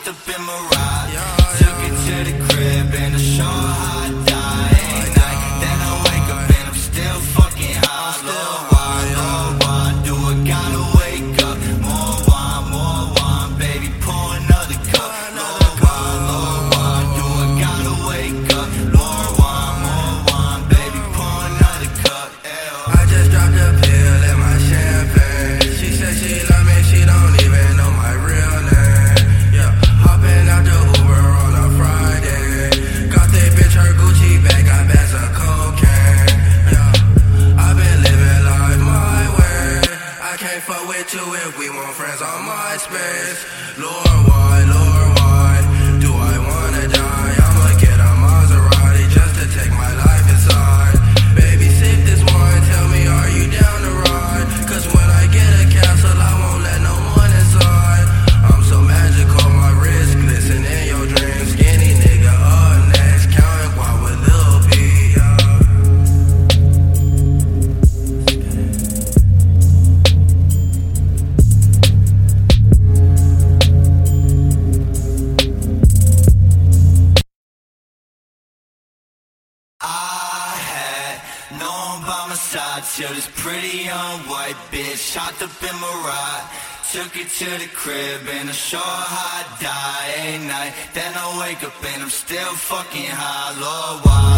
hopped up in my ride, took it to the crib and I show her how I die every night. Then I wake up and I'm still fucking high. Lord, why do I gotta wake up? More wine, baby, pour another cup. Lord, why do I gotta wake up? More wine, baby, pour another cup. I just dropped a pill in my champagne. She said she love me, she don't even know my real name. Yeah, hopping out the Uber on a Friday. Got that bitch her Gucci bag, got bags of cocaine. Yeah, I've been living life my way. I can't fuck with you if we want friends on MySpace. Lord, why do I wanna die? I'ma get a Maserati just to take my life inside. Baby, sip this wine, tell me, are you down to ride? Cause when I get a castle, I won't let no one inside. I'm so magical, my wrist glisten in your dreams. Skinny nigga up next, counting guap with Lil P, I had no one by my side till this pretty young white bitch hopped up in my ride, took it to the crib and I show her how I die every night. Then I wake up and I'm still fucking high. Lord, why